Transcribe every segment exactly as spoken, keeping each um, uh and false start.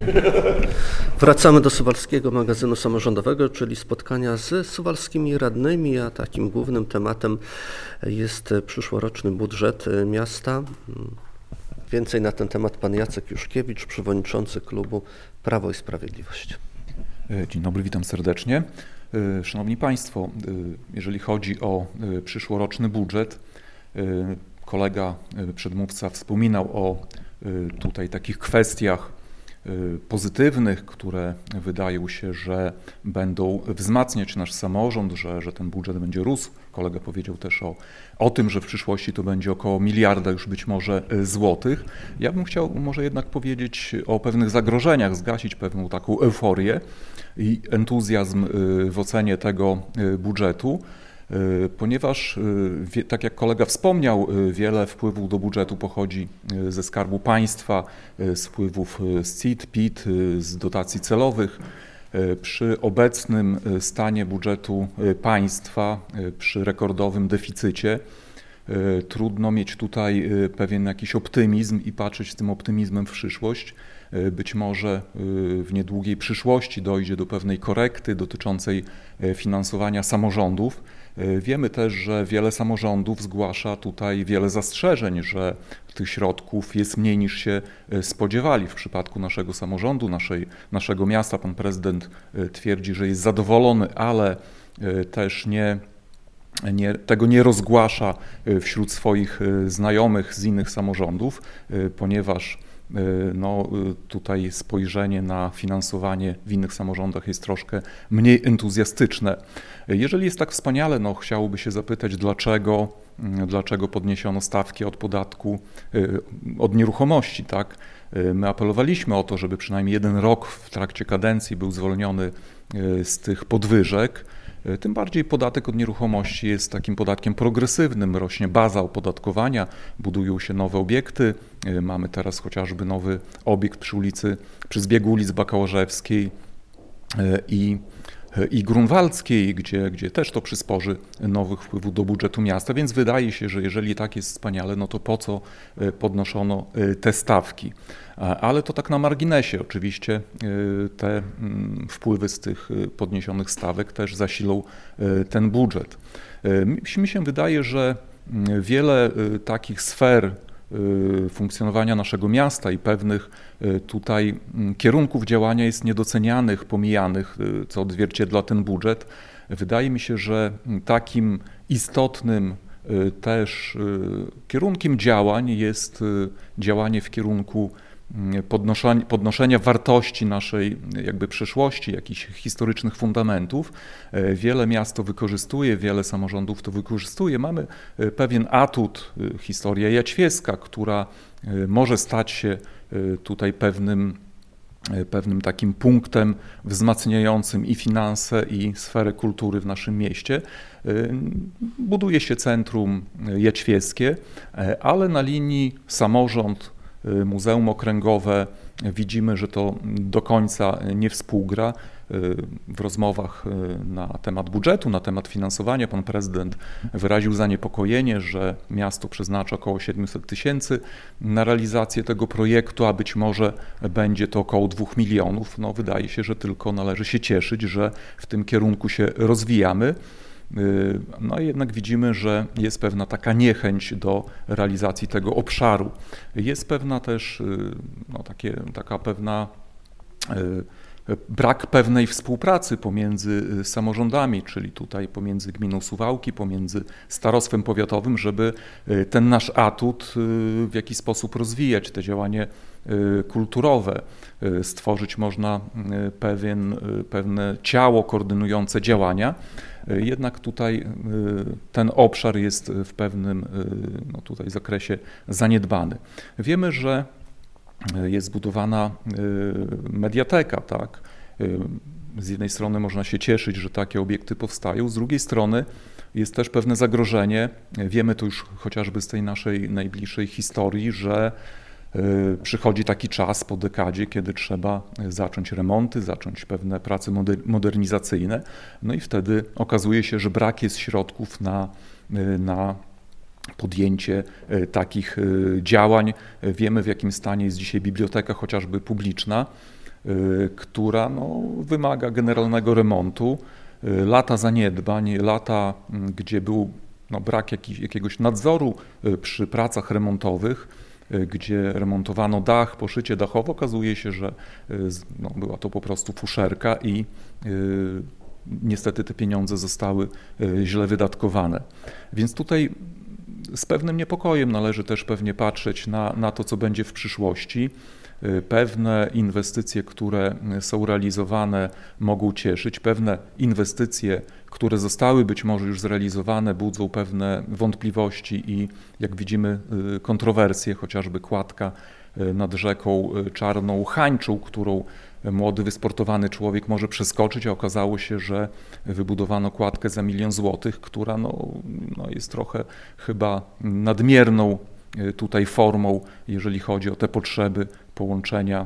Wracamy do Suwalskiego Magazynu Samorządowego, czyli spotkania z suwalskimi radnymi, a takim głównym tematem jest przyszłoroczny budżet miasta. Więcej na ten temat pan Jacek Juszkiewicz, przewodniczący klubu Prawo i Sprawiedliwość. Dzień dobry, witam serdecznie. Szanowni Państwo, jeżeli chodzi o przyszłoroczny budżet, kolega przedmówca wspominał o tutaj takich kwestiach pozytywnych, które wydają się, że będą wzmacniać nasz samorząd, że, że ten budżet będzie rósł. Kolega powiedział też o, o tym, że w przyszłości to będzie około miliarda już być może złotych. Ja bym chciał może jednak powiedzieć o pewnych zagrożeniach, zgasić pewną taką euforię i entuzjazm w ocenie tego budżetu, ponieważ, tak jak kolega wspomniał, wiele wpływów do budżetu pochodzi ze Skarbu Państwa, z wpływów z C I T, P I T, z dotacji celowych. Przy obecnym stanie budżetu państwa, przy rekordowym deficycie, trudno mieć tutaj pewien jakiś optymizm i patrzeć z tym optymizmem w przyszłość. Być może w niedługiej przyszłości dojdzie do pewnej korekty dotyczącej finansowania samorządów. Wiemy też, że wiele samorządów zgłasza tutaj wiele zastrzeżeń, że tych środków jest mniej niż się spodziewali. W przypadku naszego samorządu, naszej, naszego miasta, pan prezydent twierdzi, że jest zadowolony, ale też nie, nie, tego nie rozgłasza wśród swoich znajomych z innych samorządów, ponieważ no, tutaj spojrzenie na finansowanie w innych samorządach jest troszkę mniej entuzjastyczne. Jeżeli jest tak wspaniale, no, chciałoby się zapytać, dlaczego, dlaczego podniesiono stawki od podatku od nieruchomości, tak? My apelowaliśmy o to, żeby przynajmniej jeden rok w trakcie kadencji był zwolniony z tych podwyżek. Tym bardziej podatek od nieruchomości jest takim podatkiem progresywnym, rośnie baza opodatkowania, budują się nowe obiekty. Mamy teraz chociażby nowy obiekt przy ulicy, przy zbiegu ulic Bakałażewskiej i, i Grunwaldzkiej, gdzie, gdzie też to przysporzy nowych wpływów do budżetu miasta, więc wydaje się, że jeżeli tak jest wspaniale, no to po co podnoszono te stawki? Ale to tak na marginesie. Oczywiście te wpływy z tych podniesionych stawek też zasilą ten budżet. Mi się wydaje, że wiele takich sfer funkcjonowania naszego miasta i pewnych tutaj kierunków działania jest niedocenianych, pomijanych, co odzwierciedla ten budżet. Wydaje mi się, że takim istotnym też kierunkiem działań jest działanie w kierunku Podnoszenia, podnoszenia wartości naszej jakby przeszłości, jakichś historycznych fundamentów. Wiele miast to wykorzystuje, wiele samorządów to wykorzystuje. Mamy pewien atut, historia jaćwieska, która może stać się tutaj pewnym, pewnym takim punktem wzmacniającym i finanse, i sferę kultury w naszym mieście. Buduje się centrum jaćwieskie, ale na linii samorząd, Muzeum Okręgowe, widzimy, że to do końca nie współgra. W rozmowach na temat budżetu, na temat finansowania pan prezydent wyraził zaniepokojenie, że miasto przeznacza około siedemset tysięcy na realizację tego projektu, a być może będzie to około dwóch milionów. No, wydaje się, że tylko należy się cieszyć, że w tym kierunku się rozwijamy. No i jednak widzimy, że jest pewna taka niechęć do realizacji tego obszaru. Jest pewna też no, takie, taka pewna brak pewnej współpracy pomiędzy samorządami, czyli tutaj pomiędzy gminą Suwałki, pomiędzy starostwem powiatowym, żeby ten nasz atut w jakiś sposób rozwijać, te działanie kulturowe. Stworzyć można pewien, pewne ciało koordynujące działania. Jednak tutaj ten obszar jest w pewnym no tutaj zakresie zaniedbany. Wiemy, że jest zbudowana mediateka, tak? Z jednej strony można się cieszyć, że takie obiekty powstają, z drugiej strony jest też pewne zagrożenie. Wiemy to już chociażby z tej naszej najbliższej historii, że przychodzi taki czas po dekadzie, kiedy trzeba zacząć remonty, zacząć pewne prace modernizacyjne, no i wtedy okazuje się, że brak jest środków na, na podjęcie takich działań. Wiemy, w jakim stanie jest dzisiaj biblioteka chociażby publiczna. która no, wymaga generalnego remontu. Lata zaniedbań, lata, gdzie był no, brak jakiś, jakiegoś nadzoru przy pracach remontowych, gdzie remontowano dach, poszycie dachowe, okazuje się, że no, była to po prostu fuszerka i y, niestety te pieniądze zostały źle wydatkowane. Więc tutaj z pewnym niepokojem należy też pewnie patrzeć na, na to, co będzie w przyszłości. Pewne inwestycje, które są realizowane, mogą cieszyć, pewne inwestycje, które zostały być może już zrealizowane, budzą pewne wątpliwości i jak widzimy kontrowersje, chociażby kładka nad rzeką Czarną Hańczą, którą młody, wysportowany człowiek może przeskoczyć, a okazało się, że wybudowano kładkę za milion złotych, która no, no jest trochę chyba nadmierną tutaj formą, jeżeli chodzi o te potrzeby połączenia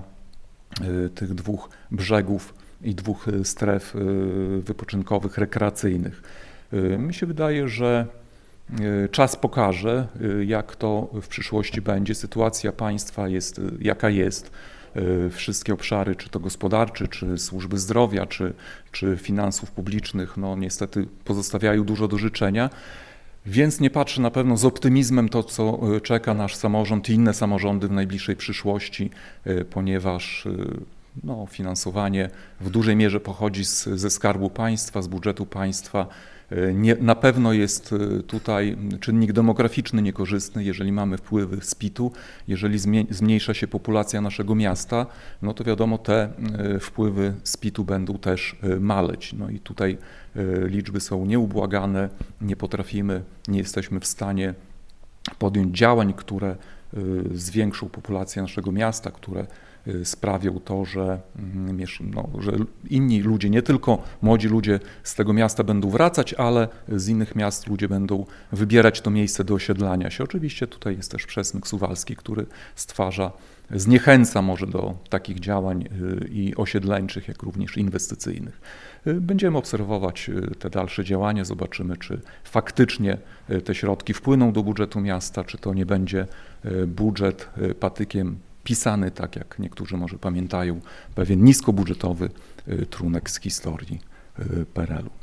tych dwóch brzegów i dwóch stref wypoczynkowych, rekreacyjnych. Mi się wydaje, że czas pokaże, jak to w przyszłości będzie. Sytuacja państwa jest jaka jest. Wszystkie obszary, czy to gospodarczy, czy służby zdrowia, czy, czy finansów publicznych, no niestety pozostawiają dużo do życzenia. Więc nie patrzę na pewno z optymizmem to, co czeka nasz samorząd i inne samorządy w najbliższej przyszłości, ponieważ no, finansowanie w dużej mierze pochodzi z, ze Skarbu Państwa, z budżetu państwa. Nie, na pewno jest tutaj czynnik demograficzny niekorzystny, jeżeli mamy wpływy z pitu, jeżeli zmniejsza się populacja naszego miasta, no to wiadomo, te wpływy z pitu będą też maleć. No i tutaj liczby są nieubłagane, nie potrafimy, nie jesteśmy w stanie podjąć działań, które zwiększą populację naszego miasta, które sprawią to, że, no, że inni ludzie, nie tylko młodzi ludzie z tego miasta będą wracać, ale z innych miast ludzie będą wybierać to miejsce do osiedlania się. Oczywiście tutaj jest też Przesmyk Suwalski, który stwarza, zniechęca może do takich działań i osiedleńczych, jak również inwestycyjnych. Będziemy obserwować te dalsze działania, zobaczymy, czy faktycznie te środki wpłyną do budżetu miasta, czy to nie będzie budżet patykiem pisany, tak jak niektórzy może pamiętają, pewien niskobudżetowy trunek z historii P R L u.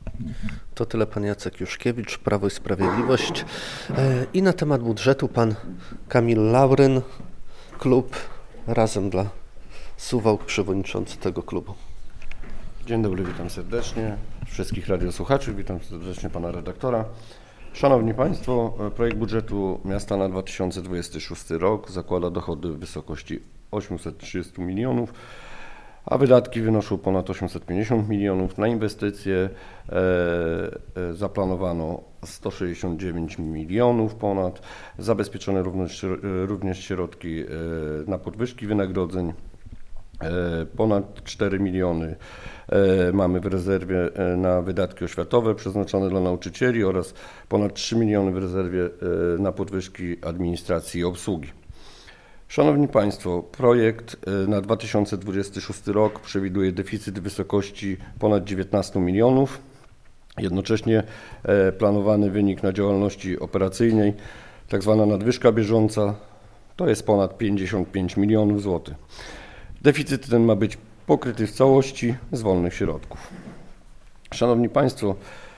To tyle pan Jacek Juszkiewicz, Prawo i Sprawiedliwość. I na temat budżetu pan Kamil Lauryn, klub Razem dla Suwałk, przewodniczący tego klubu. Dzień dobry, witam serdecznie wszystkich radiosłuchaczy, witam serdecznie pana redaktora. Szanowni Państwo, projekt budżetu miasta na dwa tysiące dwudziesty szósty rok zakłada dochody w wysokości osiemset trzydzieści milionów, a wydatki wynoszą ponad osiemset pięćdziesiąt milionów. Na inwestycje e, e, zaplanowano sto sześćdziesiąt dziewięć milionów ponad, zabezpieczone również, również środki e, na podwyżki wynagrodzeń. Ponad cztery miliony mamy w rezerwie na wydatki oświatowe przeznaczone dla nauczycieli oraz ponad trzy miliony w rezerwie na podwyżki administracji i obsługi. Szanowni Państwo, projekt na dwa tysiące dwudziesty szósty rok przewiduje deficyt w wysokości ponad dziewiętnastu milionów. Jednocześnie planowany wynik na działalności operacyjnej, tak zwana nadwyżka bieżąca, to jest ponad pięćdziesiąt pięć milionów złotych. Deficyt ten ma być pokryty w całości z wolnych środków. Szanowni Państwo,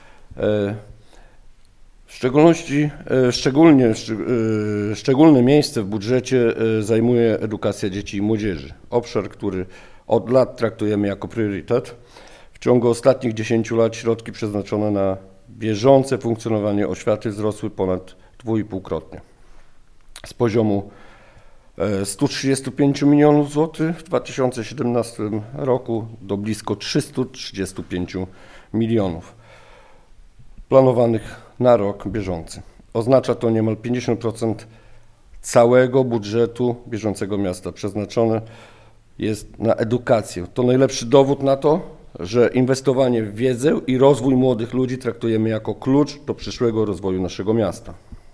w szczególności, szczególnie, szczególne miejsce w budżecie zajmuje edukacja dzieci i młodzieży. Obszar, który od lat traktujemy jako priorytet. W ciągu ostatnich dziesięciu lat środki przeznaczone na bieżące funkcjonowanie oświaty wzrosły ponad dwuipółkrotnie. Z poziomu stu trzydziestu pięciu milionów złotych w dwa tysiące siedemnastym roku do blisko trzystu trzydziestu pięciu milionów planowanych na rok bieżący. Oznacza to niemal pięćdziesiąt procent całego budżetu bieżącego miasta przeznaczone jest na edukację. To najlepszy dowód na to, że inwestowanie w wiedzę i rozwój młodych ludzi traktujemy jako klucz do przyszłego rozwoju naszego miasta.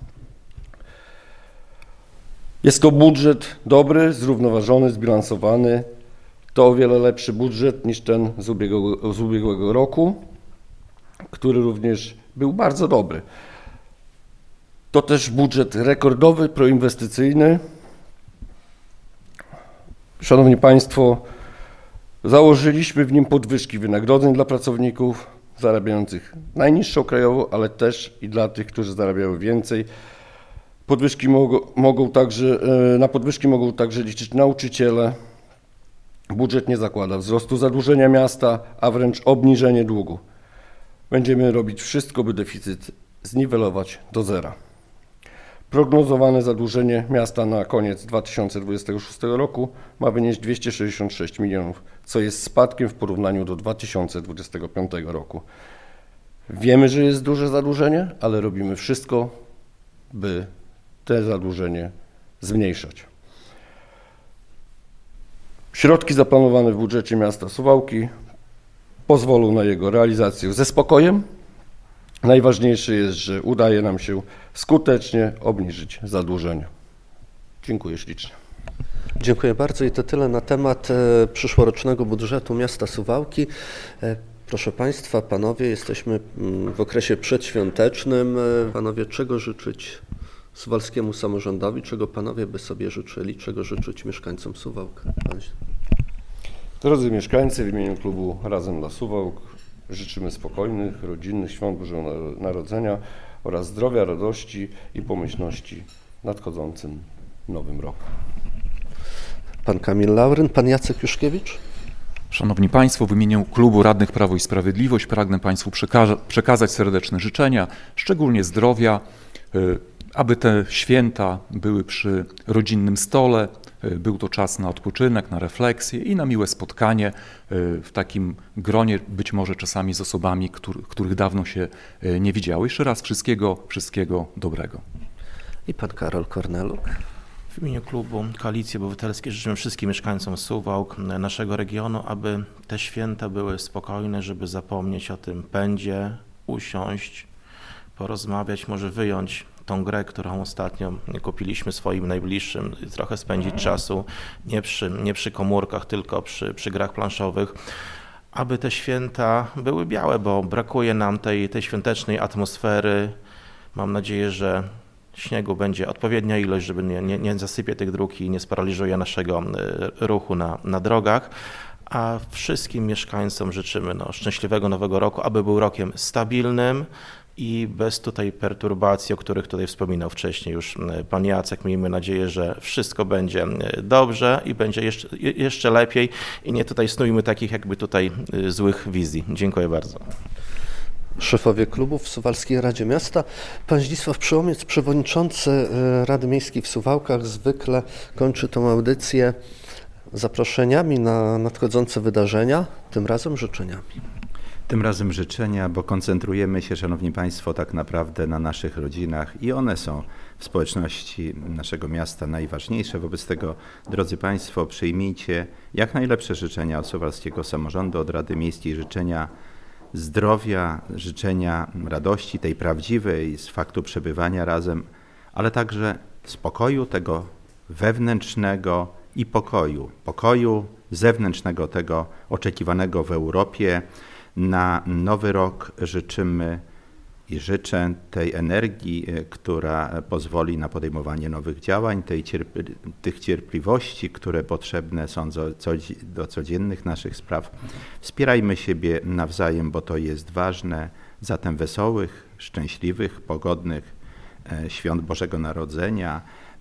Jest to budżet dobry, zrównoważony, zbilansowany. To o wiele lepszy budżet niż ten z ubiegłego, z ubiegłego roku, który również był bardzo dobry. To też budżet rekordowy, proinwestycyjny. Szanowni Państwo, Założyliśmy w nim podwyżki wynagrodzeń dla pracowników zarabiających najniższą krajową, ale też i dla tych, którzy zarabiają więcej. Podwyżki mogą, mogą także, na podwyżki mogą także liczyć nauczyciele. Budżet nie zakłada wzrostu zadłużenia miasta, a wręcz obniżenie długu. Będziemy robić wszystko, by deficyt zniwelować do zera. Prognozowane zadłużenie miasta na koniec dwa tysiące dwudziestego szóstego roku ma wynieść dwieście sześćdziesiąt sześć milionów, co jest spadkiem w porównaniu do dwa tysiące dwudziestego piątego roku. Wiemy, że jest duże zadłużenie, ale robimy wszystko, by to zadłużenie zmniejszać. Środki zaplanowane w budżecie miasta Suwałki pozwolą na jego realizację ze spokojem. Najważniejsze jest, że udaje nam się skutecznie obniżyć zadłużenie. Dziękuję ślicznie. Dziękuję bardzo i to tyle na temat e, przyszłorocznego budżetu miasta Suwałki. E, proszę Państwa, Panowie, jesteśmy mm, w okresie przedświątecznym. E, panowie, czego życzyć suwalskiemu samorządowi? Czego Panowie by sobie życzyli? Czego życzyć mieszkańcom Suwałk? Pan... Drodzy mieszkańcy, w imieniu klubu Razem dla Suwałk życzymy spokojnych, rodzinnych świąt Bożego Narodzenia oraz zdrowia, radości i pomyślności w nadchodzącym nowym roku. Pan Kamil Lauryn, pan Jacek Juszkiewicz. Szanowni Państwo, w imieniu Klubu Radnych Prawo i Sprawiedliwość pragnę Państwu przeka- przekazać serdeczne życzenia, szczególnie zdrowia, y, aby te święta były przy rodzinnym stole, y, był to czas na odpoczynek, na refleksję i na miłe spotkanie y, w takim gronie, być może czasami z osobami, który, których dawno się y, nie widziało. Jeszcze raz wszystkiego, wszystkiego dobrego. I pan Karol Korneluk. W imieniu klubu Koalicji Obywatelskiej życzymy wszystkim mieszkańcom Suwałk, naszego regionu, aby te święta były spokojne, żeby zapomnieć o tym pędzie, usiąść, porozmawiać, może wyjąć tą grę, którą ostatnio kupiliśmy swoim najbliższym, trochę spędzić czasu nie przy, nie przy komórkach, tylko przy, przy grach planszowych, aby te święta były białe, bo brakuje nam tej, tej świątecznej atmosfery. Mam nadzieję, że śniegu będzie odpowiednia ilość, żeby nie, nie, nie zasypie tych dróg i nie sparaliżuje naszego ruchu na, na drogach. A wszystkim mieszkańcom życzymy no, szczęśliwego nowego roku, aby był rokiem stabilnym i bez tutaj perturbacji, o których tutaj wspominał wcześniej już pan Jacek. Miejmy nadzieję, że wszystko będzie dobrze i będzie jeszcze, jeszcze lepiej i nie tutaj snujmy takich jakby tutaj złych wizji. Dziękuję bardzo. Szefowie klubów w Suwalskiej Radzie Miasta. Pan Zdzisław Przyłomiec, przewodniczący Rady Miejskiej w Suwałkach, zwykle kończy tą audycję zaproszeniami na nadchodzące wydarzenia, tym razem życzeniami. Tym razem życzenia, bo koncentrujemy się, Szanowni Państwo, tak naprawdę na naszych rodzinach i one są w społeczności naszego miasta najważniejsze. Wobec tego, drodzy Państwo, przyjmijcie jak najlepsze życzenia od suwalskiego samorządu, od Rady Miejskiej, życzenia zdrowia, życzenia radości, tej prawdziwej z faktu przebywania razem, ale także spokoju tego wewnętrznego i pokoju, pokoju zewnętrznego, tego oczekiwanego w Europie. Na nowy rok życzymy i życzę tej energii, która pozwoli na podejmowanie nowych działań, tej cierp- tych cierpliwości, które potrzebne są do, do codziennych naszych spraw. Wspierajmy siebie nawzajem, bo to jest ważne. Zatem wesołych, szczęśliwych, pogodnych świąt Bożego Narodzenia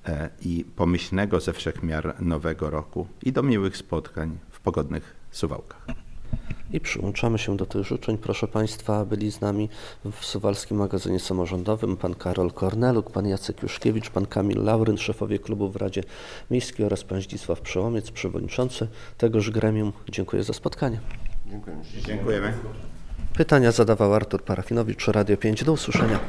i pomyślnego ze wszechmiar nowego roku i do miłych spotkań w pogodnych Suwałkach. I przyłączamy się do tych życzeń. Proszę Państwa, byli z nami w Suwalskim Magazynie Samorządowym pan Karol Korneluk, pan Jacek Juszkiewicz, pan Kamil Lauryn, szefowie klubów w Radzie Miejskiej oraz pan Zdzisław Przyłomiec, przewodniczący tegoż gremium. Dziękuję za spotkanie. Dziękujemy. Dziękujemy. Pytania zadawał Artur Parafinowicz, Radio pięć. Do usłyszenia.